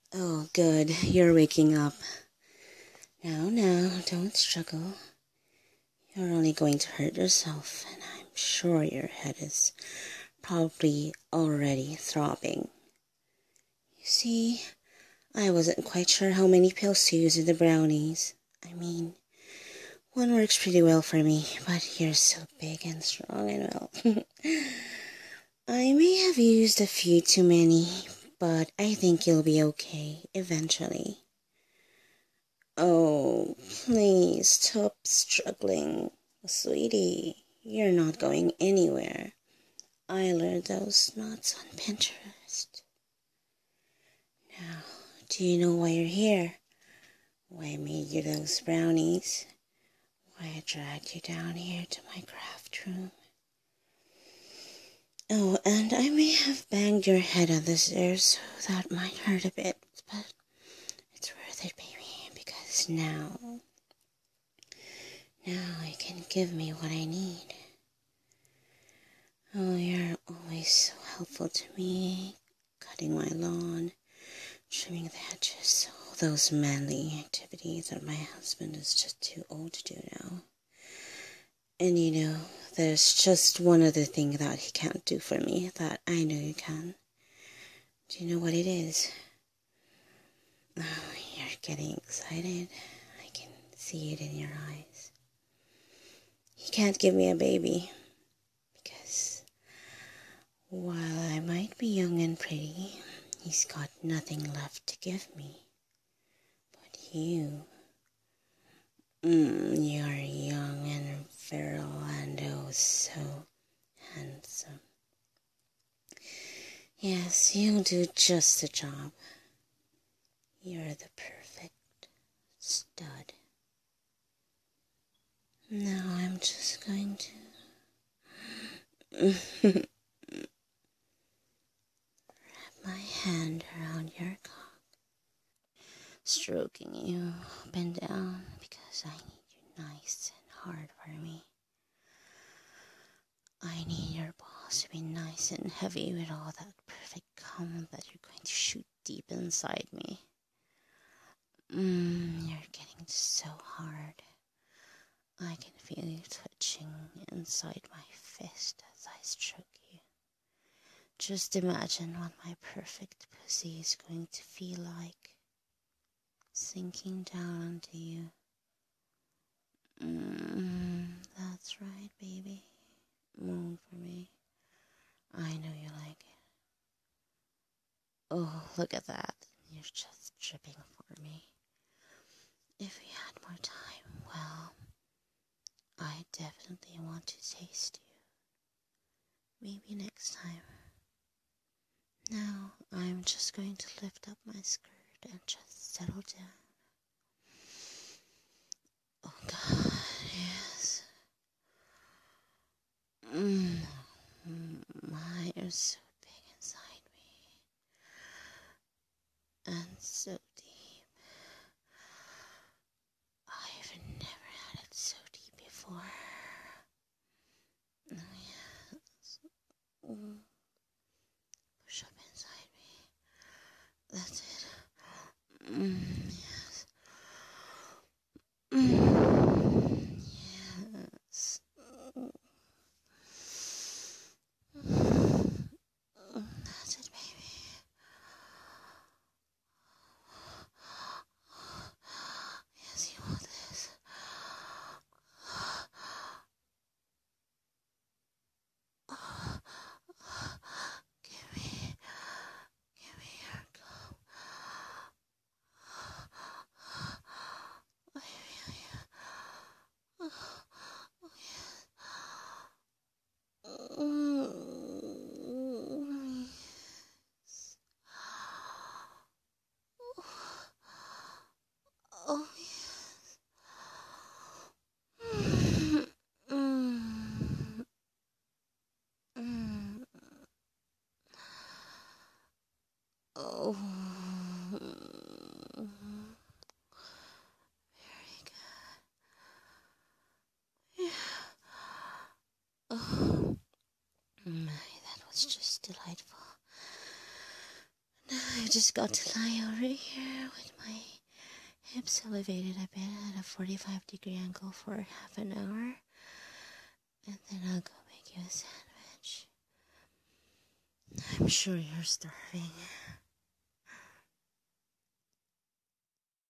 Oh, good. You're waking up. Now, don't struggle. You're only going to hurt yourself, and I'm sure your head is probably already throbbing. You see, I wasn't quite sure how many pills to use in the brownies. I mean, one works pretty well for me, but you're so big and strong and well. I may have used a few too many, but I think you'll be okay eventually. Oh, please stop struggling. Sweetie, you're not going anywhere. I learned those knots on Pinterest. Now, do you know why you're here? Why I made you those brownies? Why I dragged you down here to my craft room? Oh, and I may have banged your head on the stairs, so that might hurt a bit, but it's worth it, baby, because now you can give me what I need. Oh, you're always so helpful to me, cutting my lawn, trimming the hedges, all those manly activities that my husband is just too old to do now. And there's just one other thing that he can't do for me that I know you can. Do you know what it is? Oh, you're getting excited. I can see it in your eyes. He can't give me a baby because while I might be young and pretty, he's got nothing left to give me. But you're young and virile and oh so handsome. Yes, you'll do just the job. You're the perfect stud. Now I'm just going to wrap my hand around your cock, stroking you up and down because I need you nice and hard for me. I need your balls to be nice and heavy with all that perfect cum that you're going to shoot deep inside me. You're getting so hard. I can feel you twitching inside my fist as I stroke you. Just imagine what my perfect pussy is going to feel like, sinking down onto you. That's right, baby. Moan for me. I know you like it. Oh, look at that. You're just dripping for me. If we had more time, well, I definitely want to taste you. Maybe next time. Now, I'm just going to lift up my skirt and just settle down. Oh God, yes. You're so big inside me. And so deep. I've never had it so deep before. Oh yes. Push up inside me. That's it. Yes. Yes. That's it, baby. Yes, you want this. Give me your cum. I feel you. Oh, yes. Oh, yes. Oh, very good. Yeah. Oh, my, that was just delightful. Now I just got to lie over here with my hips elevated a bit at a 45-degree angle for half an hour. And then I'll go make you a sandwich. I'm sure you're starving.